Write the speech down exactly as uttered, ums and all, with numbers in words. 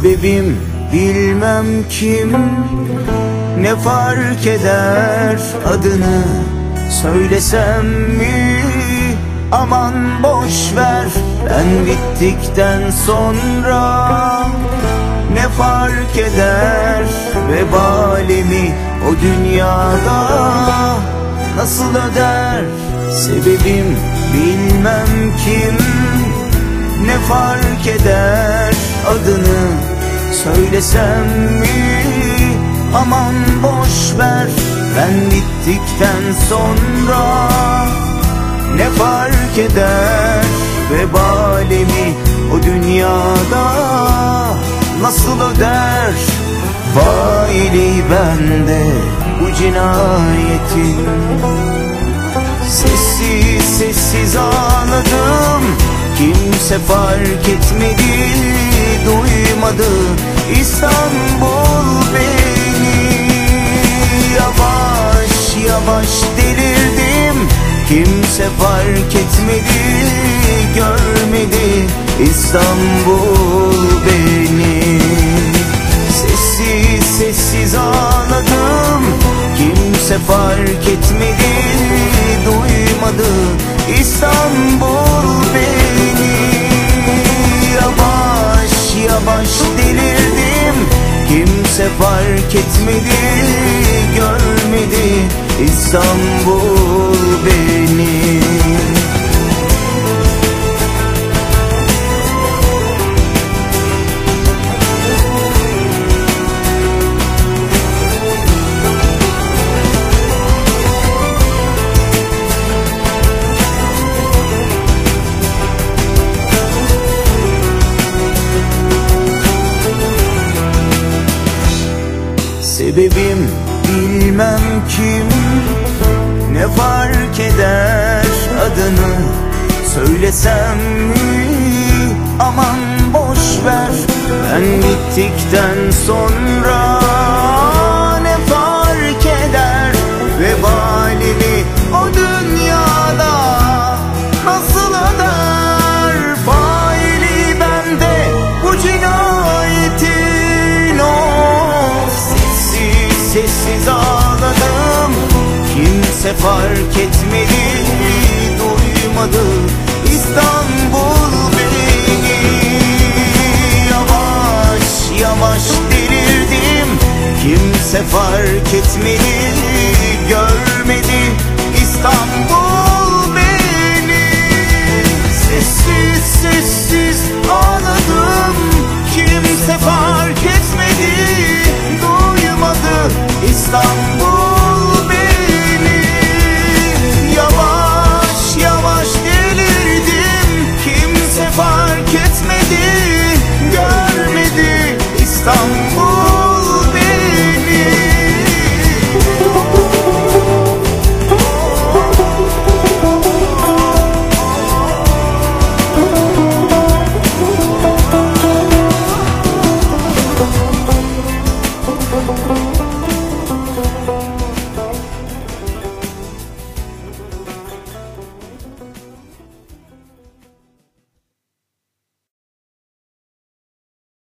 Sebebim bilmem kim, ne fark eder adını söylesem mi? Aman boş ver, ben bittikten sonra ne fark eder vebalimi o dünyada nasıl öder? Sebebim bilmem kim, ne fark eder adını söylesem mi? Aman boş ver, ben bittikten sonra ne fark eder vebalimi o dünyada nasıl öder? Faili bende bu cinayetin, sessiz sessiz ağladım, kimse fark etmedi, duymadı İstanbul beni. Yavaş yavaş delirdim, kimse fark etmedi, görmedi İstanbul beni. Sessiz sessiz ağladım, kimse fark etmedi, duymadı İstanbul beni. Yavaş yavaş delirdim, kimse fark etmedi, görmedi İstanbul beni. Sebebim bilmem kim, ne fark eder adını söylesem mi? Aman boş ver, ben bittikten sonra ne fark eder vebalimi o dünyada nasıl öder? Faili bende bu cinayetin, of sessiz sessiz ağladım, kimse fark etmedi, duymadı İstanbul beni. Yavaş yavaş delirdim, kimse fark etmedi, görmedi İstanbul beni. Sessiz sessiz